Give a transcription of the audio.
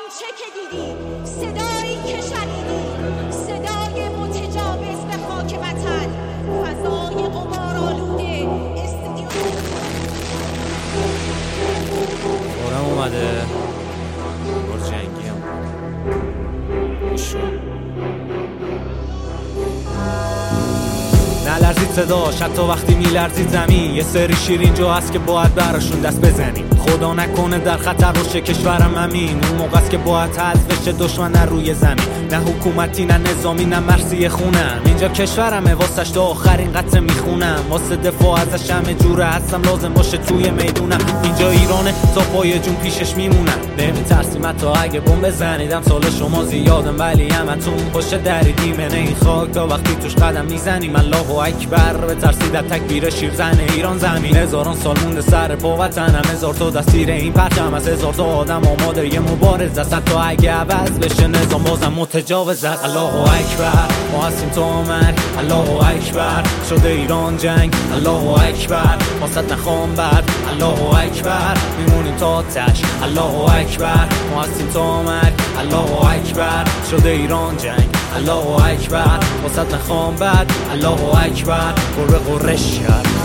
آنچه که دیدی، صدایی که شنیدی، صدای متجاوز به خاک وطن، فضای غبارآلوده استودیو. بارم اومده بار جنگی هم نلرزید صداش حتی وقتی میلرزید زمین. یه سری شیرین جا هست که باید براشون دست بزنیم. خدا نکنه در خطر باشه کشورم امین. اون موقع است که باید حذف بشه دشمن روی زمین. نه حکومتی نه نظامی نه مرسی خونم. اینجا کشورمه واسش تا آخرین قطره میخونم. واسه دفاع ازش همه جوره هستم لازم باشه توی میدونم. اینجا ایرانه تا پای جون پیشش میمونم. نمیترسیم حتی اگه بمب بزنیدم. سال شما زیادم ولی همتون پشت دریدیم این خاک تا وقتی توش قدم میزنیم. الله اکبر بترسید از تکبیر شیرزن ایران زمین. هزاران سال مونده سر پا وطنم. هزار تا دستیر این پرچم از هزار تا آدم آماده یه مبارز است. تا اگه عوض بشه نظام بازم متجاوز است. الله اکبر ما هستیم تا مرگ. الله اکبر شده ایران جنگ. الله اکبر واسط نخوام برد. الله اکبر میمونیم تا آتش. الله اکبر ما هستیم تا مرگ. الله اکبر شده ایران جنگ. الله اکبر واسط نخوام برد. الله اکبر قره قرش کرد.